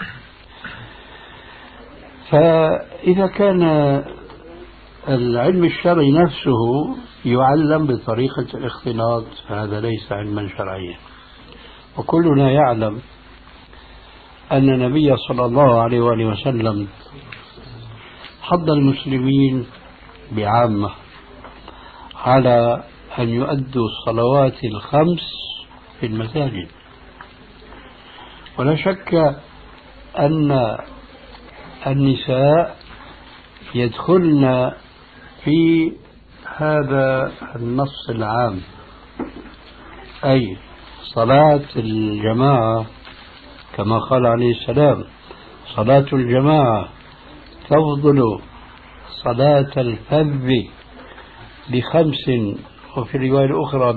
فإذا كان العلم الشرعي نفسه يعلم بطريقة الاختلاط فهذا ليس علما شرعيا. وكلنا يعلم أن النبي صلى الله عليه وآله وسلم حض المسلمين بعامة على أن يؤدوا الصلوات الخمس في المساجد. ولا شك أن النساء يدخلن في هذا النص العام، أي صلاة الجماعة كما قال عليه السلام: صلاة الجماعة تفضل صلاة الفذ ب5، وفي الرواية الأخرى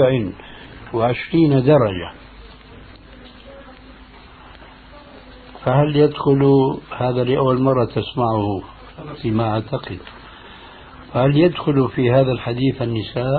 ب27 درجة. فهل يدخل هذا لأول مرة تسمعه فيما أعتقد، فهل يدخل في هذا الحديث النساء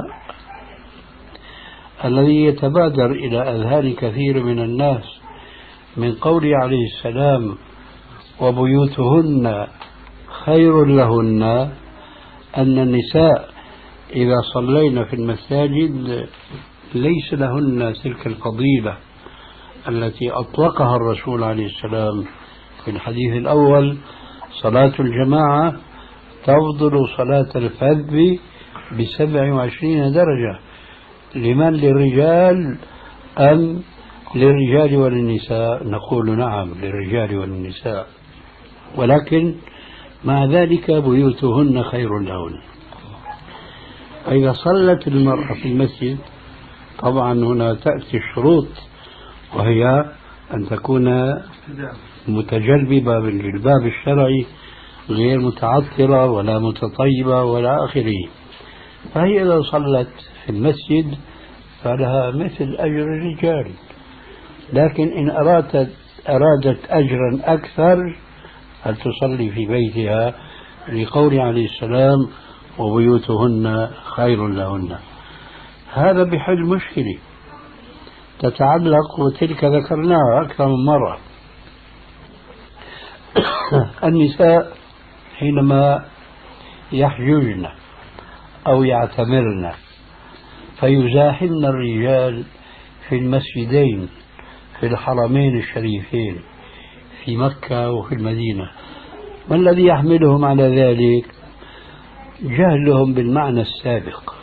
الذي يتبادر إلى أذهان كثير من الناس من قوله عليه السلام: وبيوتهن خير لهن، أن النساء إذا صلين في المساجد ليس لهن تلك الفضيلة التي أطلقها الرسول عليه السلام في الحديث الأول صلاة الجماعة تفضل صلاة الفذ ب27 درجة. لمن؟ للرجال أم للرجال وللنساء؟ نقول نعم، للرجال وللنساء، ولكن مع ذلك بيوتهن خير لهن. فإذا صلت المرأة في المسجد طبعا هنا تأتي الشروط، وهي أن تكون متجلببة بالجلباب الشرعي غير متعطرة ولا متطيبة ولا آخره. فهي إذا صلت في المسجد فلها مثل أجر الرجال، لكن إن أرادت أجرا أكثر هل تصلي في بيتها، لقول عليه السلام وبيوتهن خير لهن. هذا بحل مشكلة تتعلق، وتلك ذكرناها أكثر من مرة. النساء حينما يحججن أو يعتمرن فيزاحمن الرجال في المسجدين في الحرمين الشريفين في مكة وفي المدينة، ما الذي يحملهم على ذلك؟ جهلهم بالمعنى السابق،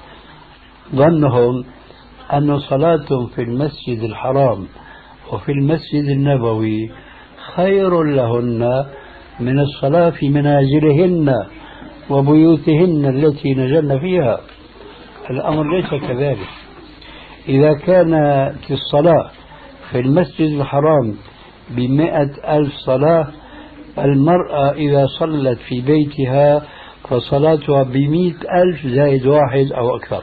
ظنهم أن صلاتهم في المسجد الحرام وفي المسجد النبوي خير لهن من الصلاة في منازلهن وبيوتهن التي نزلن فيها. الأمر ليس كذلك. إذا كانت الصلاة في المسجد الحرام ب100,000 صلاة، المرأة إذا صلت في بيتها فصلاتها ب100,000 زائد واحد أو أكثر.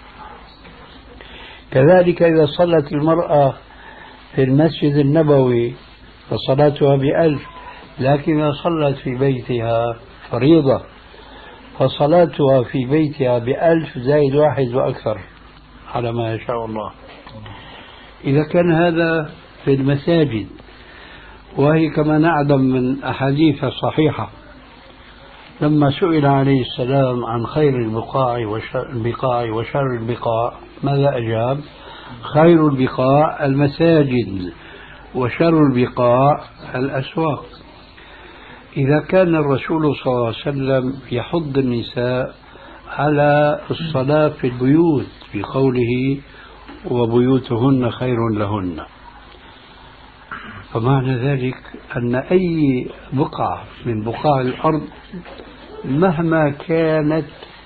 كذلك إذا صلت المرأة في المسجد النبوي فصلاتها ب1,000، لكن إذا صلت في بيتها فريضة فصلاتها في بيتها ب1,000 زائد واحد وأكثر على ما يشاء الله. إذا كان هذا في المساجد، وهي كما نعلم من أحاديث صحيحة لما سئل عليه السلام عن خير البقاع وشر البقاع ماذا أجاب؟ خير البقاع المساجد وشر البقاع الأسواق. إذا كان الرسول صلى الله عليه وسلم يحض النساء على الصلاة في البيوت بقوله وبيوتهن خير لهن، فمعنى ذلك أن أي بقعة من بقاع الأرض مهما كانت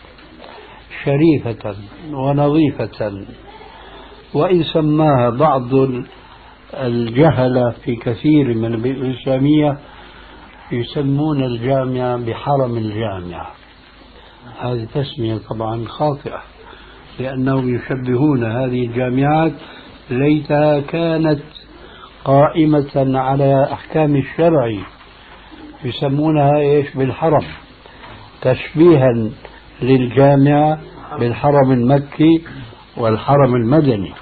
شريفة ونظيفة، وإن سماها بعض الجهلة في كثير من البيئة الإسلامية يسمون الجامعة بحرم الجامعة، هذه تسمية طبعا خاطئة، لأنهم يشبهون هذه الجامعات ليتها كانت قائمة على أحكام الشرع، يسمونها إيش؟ بالحرم، تشبيها للجامعة بالحرم المكي والحرم المدني.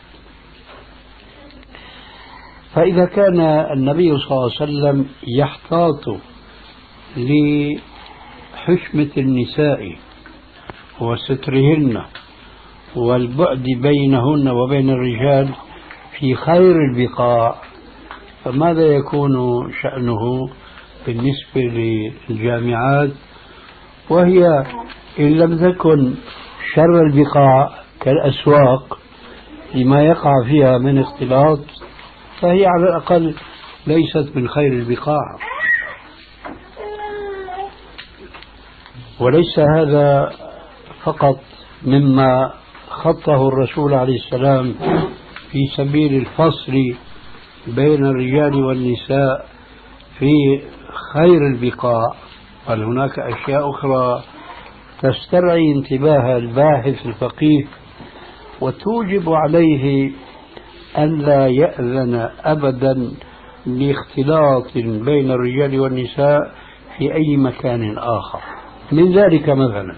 فإذا كان النبي صلى الله عليه وسلم يحتاط لحشمة النساء وسترهن والبعد بينهن وبين الرجال في خير البقاع، فماذا يكون شأنه بالنسبة للجامعات، وهي إن لم تكن شر البقاع كالأسواق لما يقع فيها من اختلاط، فهي على الأقل ليست من خير البقاع. وليس هذا فقط مما خطه الرسول عليه السلام في سبيل الفصل بين الرجال والنساء في خير البقاع، بل هناك أشياء أخرى تسترعي انتباه الباحث الفقيه وتوجب عليه أن لا يأذن أبدا لاختلاط بين الرجال والنساء في أي مكان آخر. من ذلك مثلا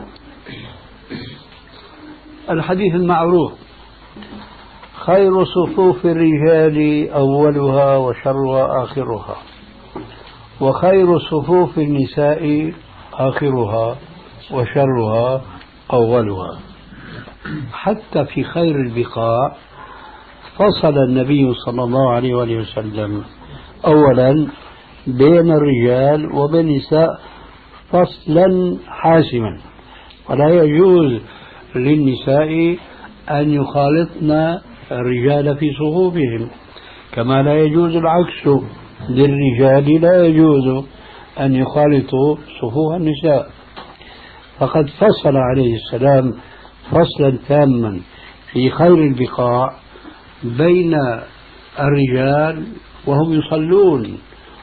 الحديث المعروف خير صفوف الرجال أولها وشرها آخرها، وخير صفوف النساء آخرها وشرها أولها. حتى في خير البقاع فصل النبي صلى الله عليه وآله وسلم أولا بين الرجال وبين النساء فصلا حاسما، ولا يجوز للنساء أن يخالطن الرجال في صفوفهم، كما لا يجوز العكس، للرجال لا يجوز أن يخالطوا صفوف النساء. فقد فصل عليه السلام فصلا تاما في خير البقاع بين الرجال وهم يصلون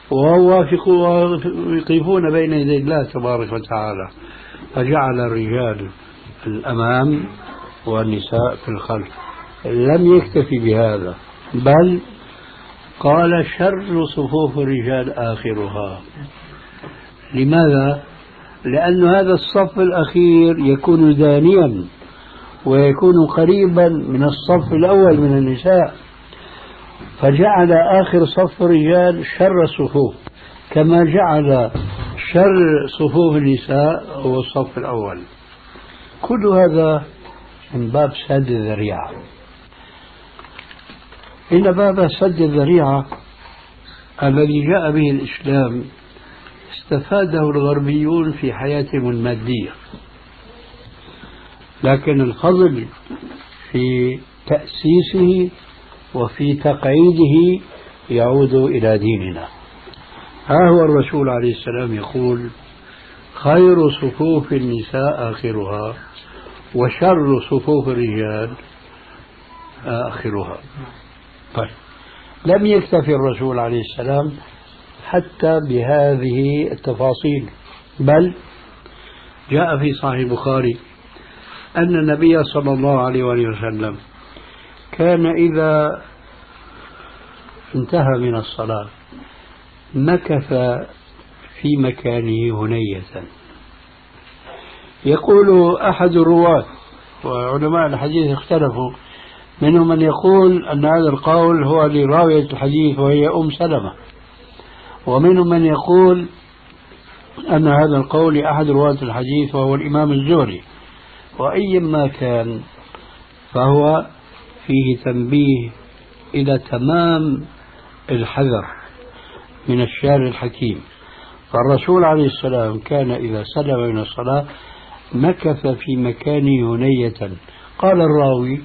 ويقفون بين يدي الله تبارك وتعالى، فجعل الرجال في الأمام والنساء في الخلف. لم يكتفي بهذا، بل قال شر صفوف الرجال آخرها. لماذا؟ لأن هذا الصف الأخير يكون دانيا ويكون قريبا من الصف الأول من النساء، فجعل آخر صف الرجال شر الصفوف، كما جعل شر صفوف النساء هو الصف الأول. كل هذا من باب سد الذريعة. إن باب سد الذريعة الذي جاء به الإسلام استفاده الغربيون في حياتهم المادية، لكن الفضل في تأسيسه وفي تقعيده يعود إلى ديننا. ها هو الرسول عليه السلام يقول خير صفوف النساء آخرها وشر صفوف الرجال آخرها. طيب، لم يكتفي الرسول عليه السلام حتى بهذه التفاصيل، بل جاء في صحيح البخاري أن النبي صلى الله عليه وسلم كان إذا انتهى من الصلاة مكث في مكانه هنية. يقول أحد الرواة، وعلماء الحديث اختلفوا، منهم من يقول أن هذا القول هو لراوية الحديث وهي أم سلمة، ومنهم من يقول أن هذا القول لأحد رواة الحديث وهو الإمام الزهري. وأيما كان فهو فيه تنبيه إلى تمام الحذر من الشارع الحكيم. فالرسول عليه السلام كان إذا سلم من الصلاة مكث في مكانه هنية. قال الراوي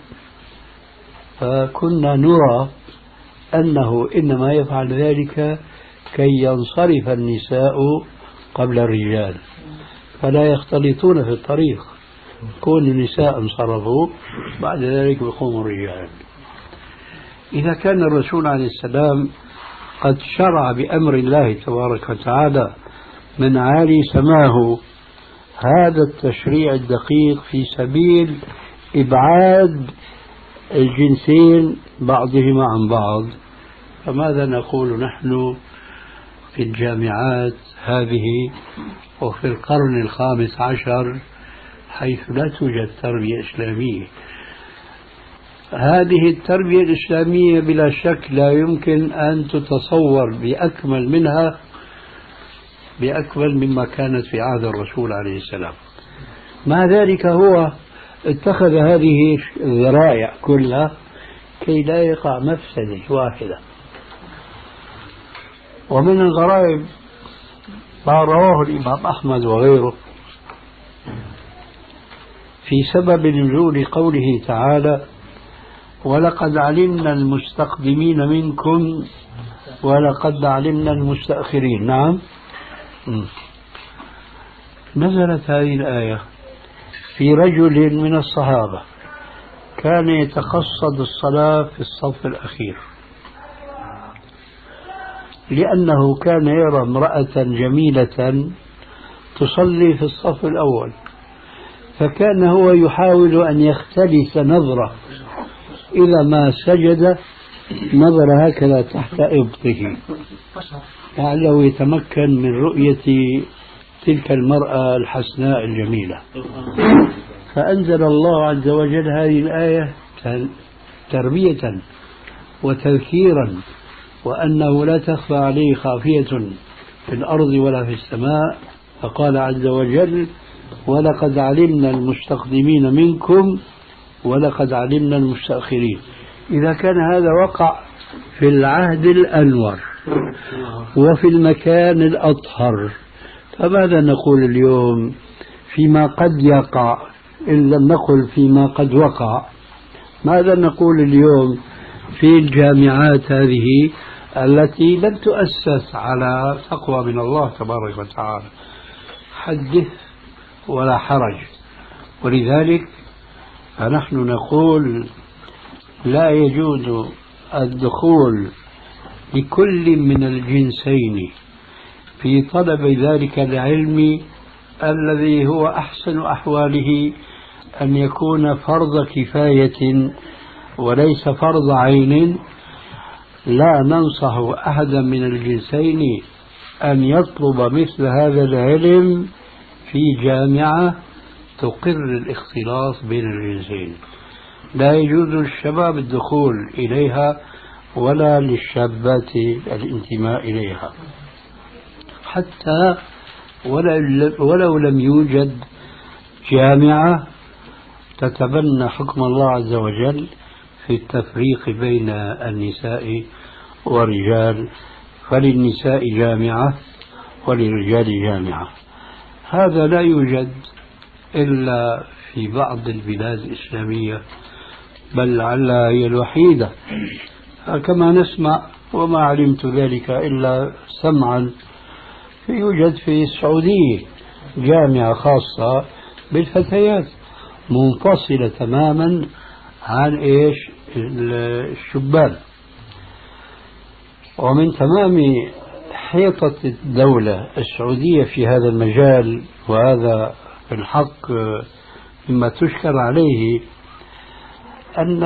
فكنا نرى أنه إنما يفعل ذلك كي ينصرف النساء قبل الرجال فلا يختلطون في الطريق، كون النساء انصرفوا بعد ذلك يقوم الرجال. إذا كان الرسول عليه السلام قد شرع بأمر الله تبارك وتعالى من عالي سماه هذا التشريع الدقيق في سبيل إبعاد الجنسين بعضهما عن بعض، فماذا نقول نحن في الجامعات هذه وفي القرن ال15 حيث لا توجد تربية إسلامية؟ هذه التربية الإسلامية بلا شك لا يمكن أن تتصور بأكمل مما كانت في عهد الرسول عليه السلام. مع ذلك هو اتخذ هذه الذرائع كلها كي لا يقع مفسدة واحدة. ومن الغرائب ما رواه الإمام أحمد وغيره في سبب نزول قوله تعالى ولقد علمنا المستقدمين منكم ولقد علمنا المستأخرين. نعم، نزلت هذه الآية في رجل من الصحابة كان يتقصد الصلاة في الصف الأخير لأنه كان يرى امرأة جميلة تصلي في الصف الأول، فكان هو يحاول أن يختلس نظرة إذا ما سجد نظر هكذا تحت إبطه لعله يتمكن من رؤية تلك المرأة الحسناء الجميلة. فأنزل الله عز وجل هذه الآية تربية وتذكيرا وأنه لا تخفى عليه خافية في الأرض ولا في السماء، فقال عز وجل ولقد علمنا المستقدمين منكم ولقد علمنا المستأخرين. إذا كان هذا وقع في العهد الأنور وفي المكان الأطهر. فماذا نقول اليوم فيما قد يقع إن لم نقل فيما قد وقع؟ ماذا نقول اليوم في الجامعات هذه التي لم تؤسس على تقوى من الله تبارك وتعالى؟ حدث ولا حرج. ولذلك فنحن نقول لا يجوز الدخول لكل من الجنسين في طلب ذلك العلم الذي هو أحسن أحواله أن يكون فرض كفاية وليس فرض عين. لا ننصح أحدا من الجنسين أن يطلب مثل هذا العلم في جامعة تقر الاختلاط بين الجنسين. لا يجوز للشباب الدخول إليها ولا للشابات الانتماء إليها، حتى ولو لم يوجد جامعة تتبنى حكم الله عز وجل في التفريق بين النساء والرجال، فللنساء جامعة وللرجال جامعة. هذا لا يوجد إلا في بعض البلاد الإسلامية، بل لعلها هي الوحيدة كما نسمع، وما علمت ذلك إلا سمعا. يوجد في السعودية جامعة خاصة بالفتيات منفصلة تماما عن الشبان. ومن تمام حيطة الدولة السعودية في هذا المجال، وهذا في الحق مما تشكر عليه، أن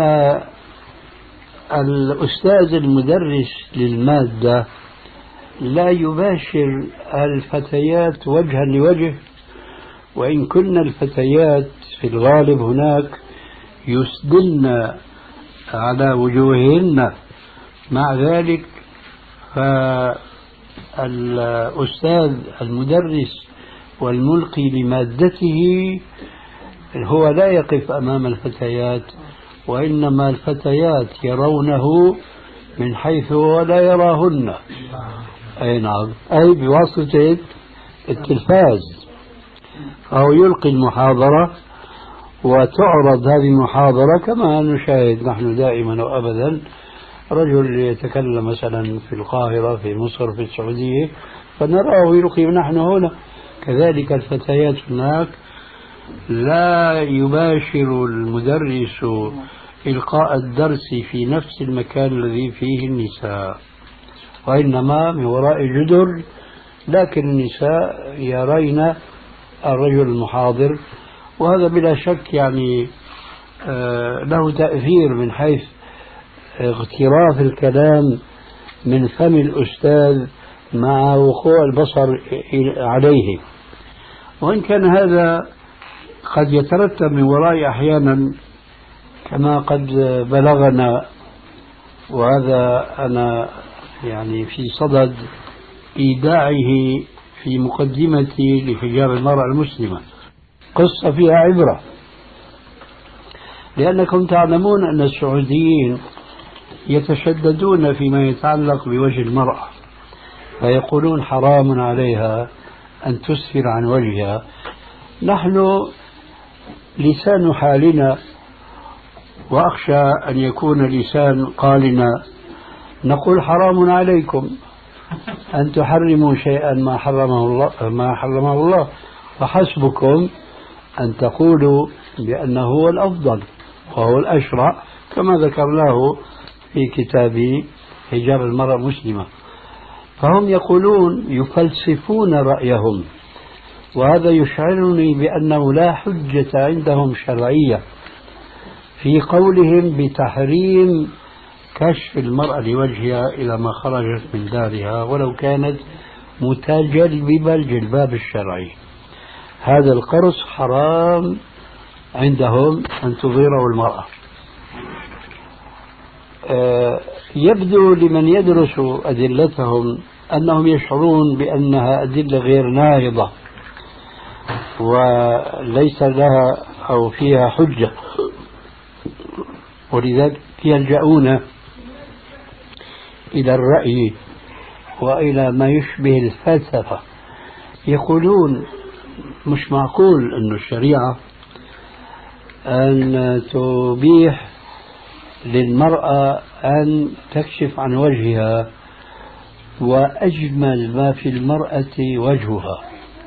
الأستاذ المدرس للمادة لا يباشر الفتيات وجها لوجه، وإن كن الفتيات في الغالب هناك يسدلن على وجوههن. مع ذلك فالأستاذ المدرس والملقي لمادته هو لا يقف أمام الفتيات، وإنما الفتيات يرونه من حيث هو لا يراهن. أي نعم، أي بواسطة التلفاز. أو يلقي المحاضرة وتعرض هذه المحاضرة كما نشاهد نحن دائما وأبدا، رجل يتكلم مثلا في القاهرة، في مصر، في السعودية، فنراه يلقي نحن هنا. كذلك الفتيات هناك لا يباشر المدرس إلقاء الدرس في نفس المكان الذي فيه النساء، وإنما من وراء جدر، لكن النساء يرين الرجل المحاضر. وهذا بلا شك يعني له تأثير من حيث اغتراف الكلام من فم الأستاذ مع وقوع البصر عليه. وإن كان هذا قد يترتب من وراء أحيانا كما قد بلغنا، وهذا أنا يعني في صدد إيداعه في مقدمتي لحجاب المرأة المسلمة، قصة فيها عبرة. لأنكم تعلمون أن السعوديين يتشددون فيما يتعلق بوجه المرأة، فيقولون حرام عليها أن تسفر عن وجهها. نحن لسان حالنا، وأخشى أن يكون لسان قالنا، نقول حرام عليكم أن تحرموا شيئا ما حرمه الله، فحسبكم أن تقولوا بأنه هو الأفضل وهو الأشرع، كما ذكرناه في كتاب حجاب المرأة المسلمة. فهم يقولون يفلسفون رأيهم، وهذا يشعرني بأنه لا حجة عندهم شرعية في قولهم بتحريم كشف المرأة لوجهها إلى ما خرجت من دارها ولو كانت متجلبة الجلباب الشرعي. هذا القرص حرام عندهم أن تظهره المرأة. يبدو لمن يدرس أدلتهم أنهم يشعرون بأنها أدلة غير ناهضة وليس لها أو فيها حجة، ولذلك يلجؤون إلى الرأي وإلى ما يشبه الفلسفة. يقولون مش معقول أن الشريعة أن تبيح للمرأة أن تكشف عن وجهها، وأجمل ما في المرأة وجهها.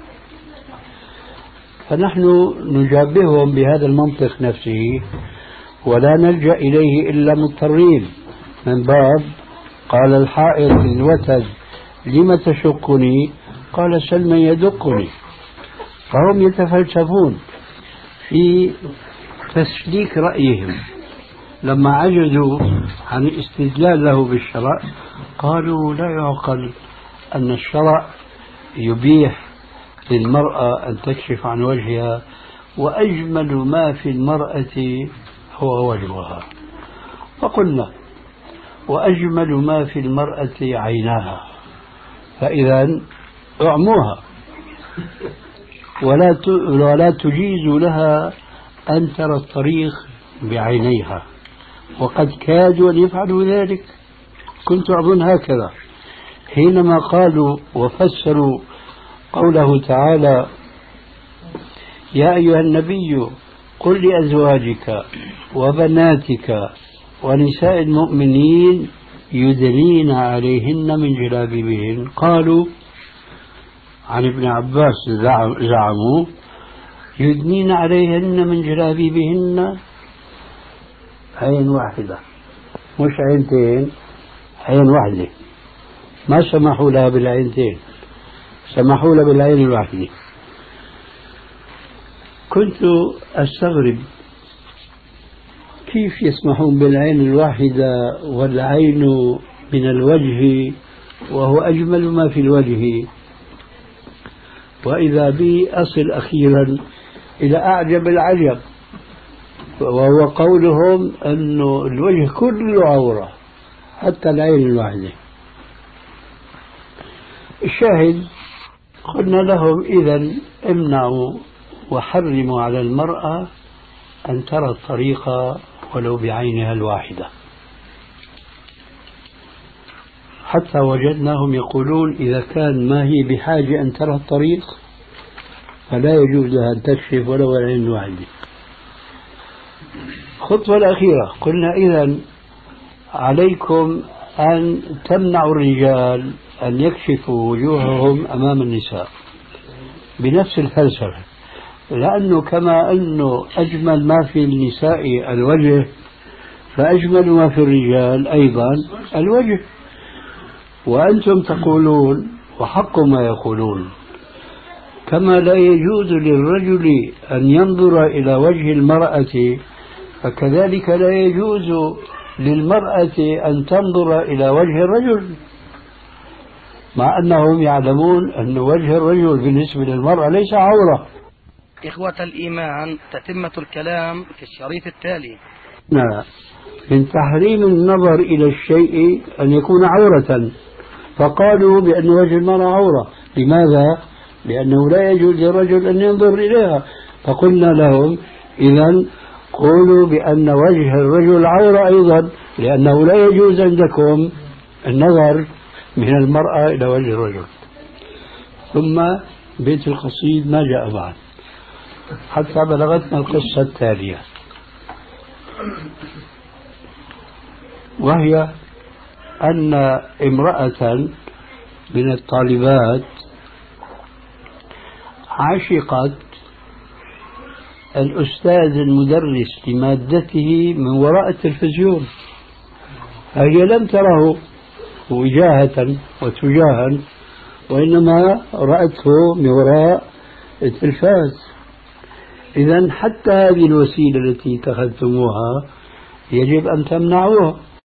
فنحن نجابههم بهذا المنطق نفسه، ولا نلجأ إليه إلا مضطرين، من باب قال الحائط للوتد لم تشقني؟ قال سل من يدقني. فهم يتفلسفون في تسليك رأيهم. لما عجزوا عن الاستدلال له بالشرع قالوا لا يعقل أن الشرع يبيح للمرأة أن تكشف عن وجهها، وأجمل ما في المرأة هو وجهها. فقلنا وأجمل ما في المرأة عيناها، فإذا اعموها ولا تجيز لها أن ترى الطريق بعينيها، وقد كادوا أن يفعلوا ذلك. كنت أظن هكذا حينما قالوا وفسروا قوله تعالى يا أيها النبي قل لأزواجك وبناتك ونساء المؤمنين يدنين عليهن من جلابيبهن. قالوا عن ابن عباس زعموا يدنين عليهن من جلابيبهن عين واحدة، مش عينتين، عين واحدة. ما سمحوا لها بالعينتين، سمحوا لها بالعين الواحدة. كنت أستغرب كيف يسمحون بالعين الواحدة والعين من الوجه وهو أجمل ما في الوجه. وإذا بي أصل أخيرا إلى أعجب العجب، وهو قولهم أن الوجه كله عورة حتى العين الواحدة. الشاهد قلنا لهم إذا امنعوا وحرموا على المرأة أن ترى الطريق ولو بعينها الواحدة، حتى وجدناهم يقولون إذا كان ما هي بحاجة أن ترى الطريق فلا يجوز لها أن تكشف ولو العين الواحدة. الخطوة الأخيرة قلنا إذا عليكم أن تمنعوا الرجال أن يكشفوا وجوههم أمام النساء بنفس الفلسفة، لأنه كما أنه أجمل ما في النساء الوجه فأجمل ما في الرجال أيضا الوجه. وأنتم تقولون وحق ما يقولون كما لا يجوز للرجل أن ينظر إلى وجه المرأة فكذلك لا يجوز للمرأة أن تنظر إلى وجه الرجل، مع أنهم يعلمون أن وجه الرجل بالنسبة للمرأة ليس عورة. إخوة الإيمان، تتمة الكلام في الشريط التالي. من تحريم النظر إلى الشيء أن يكون عورة، فقالوا بأن وجه المرأة عورة. لماذا؟ لأنه لا يجوز للرجل أن ينظر إليها. فقلنا لهم إذن قولوا بأن وجه الرجل عورة أيضا، لأنه لا يجوز عندكم النظر من المرأة إلى وجه الرجل. ثم بيت القصيد ما جاء بعد حتى بلغتنا القصة التالية، وهي أن امرأة من الطالبات عشقت الأستاذ المدرس لمادته من وراء التلفزيون، فهي لم تره وجاهة وتجاها، وإنما رأته من وراء التلفاز. إذن حتى هذه الوسيلة التي اتخذتموها يجب أن تمنعوها.